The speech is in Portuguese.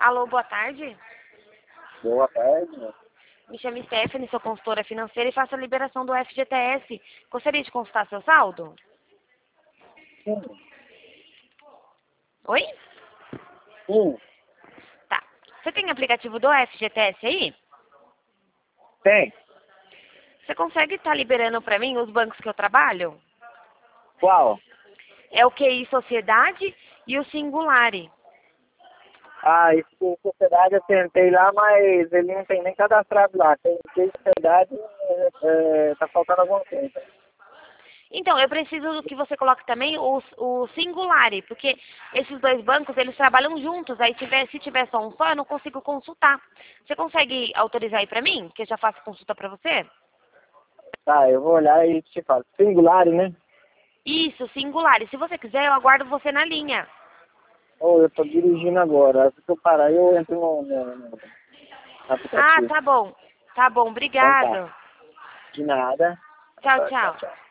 Alô, boa tarde. Boa tarde. Me chamo Stephanie, sou consultora financeira e faço a liberação do FGTS. Gostaria de consultar seu saldo? Sim. Oi? Sim. Tá. Você tem aplicativo do FGTS aí? Tem. Você consegue estar liberando para mim os bancos que eu trabalho? Qual? É o QI Sociedade e o Singulari. Ah, isso de sociedade eu tentei lá, mas ele não tem nem cadastrado lá. Tem de sociedade, tá faltando alguma coisa. Então, eu preciso que você coloque também o Singulari, porque esses dois bancos, eles trabalham juntos. Aí, se tiver só um só, eu não consigo consultar. Você consegue autorizar aí para mim, que eu já faço consulta para você? Tá, eu vou olhar e te falo. Singular, né? Isso, Singulari. Se você quiser, eu aguardo você na linha. Ou eu tô dirigindo agora. Se eu parar, eu entro no Ah, aplicativo. tá bom. Tá bom, Então tá. obrigado. De nada. Tchau, Tchau, tchau, tchau. tchau.